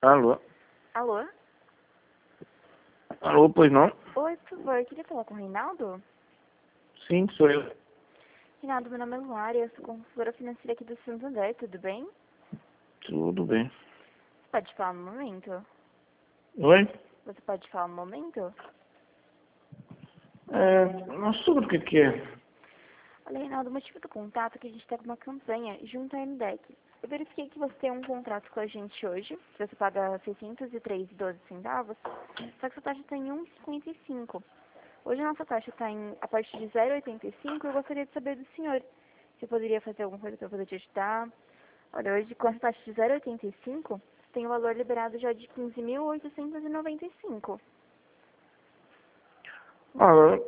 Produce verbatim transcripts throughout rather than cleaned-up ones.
Alô? Alô? Alô, pois não? Oi, por favor, queria falar com o Reinaldo? Sim, sou eu. Reinaldo, meu nome é Luara, eu sou consultora financeira aqui do Santander, tudo bem? Tudo bem. Você pode falar um momento? Oi? Você pode falar um momento? É, não sobre o que que é. Olha, Reinaldo, o motivo do contato é que a gente está com uma campanha junto à M D E C. Eu verifiquei que você tem um contrato com a gente hoje, que você paga seiscentos e três reais e doze centavos, só que sua taxa está em um vírgula cinquenta e cinco. Hoje a nossa taxa está em, a partir de zero vírgula oitenta e cinco. Eu gostaria de saber do senhor se eu poderia fazer alguma coisa para poder te ajudar. Olha, hoje com a taxa de zero vírgula oitenta e cinco, tem o valor liberado já de quinze mil oitocentos e noventa e cinco. Ah,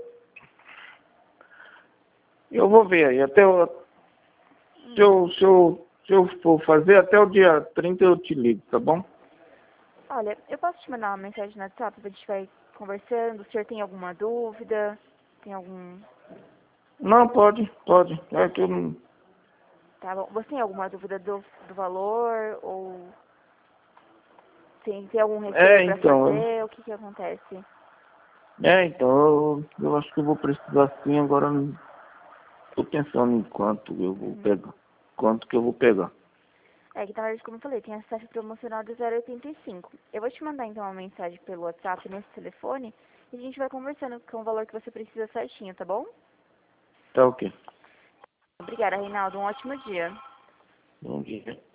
eu vou ver aí. Até o, se, Hum. eu, se, eu, se eu for fazer, até o dia trinta eu te ligo, tá bom? Olha, eu posso te mandar uma mensagem no WhatsApp, a gente vai conversando. O senhor tem alguma dúvida? Tem algum... Não, pode, pode. É que eu não... Tá bom. Você tem alguma dúvida do, do valor? Ou tem, tem algum receio É, para então. fazer? O que que acontece? É, então, eu, eu acho que eu vou precisar sim, agora eu não tô pensando em quanto eu vou Uhum. pegar. Quanto que eu vou pegar. É que, na verdade, como eu falei, tem essa taxa promocional de zero vírgula oitenta e cinco. Eu vou te mandar, então, uma mensagem pelo WhatsApp nesse telefone e a gente vai conversando com o valor que você precisa certinho, tá bom? Tá ok. Obrigada, Reinaldo. Um ótimo dia. Bom dia.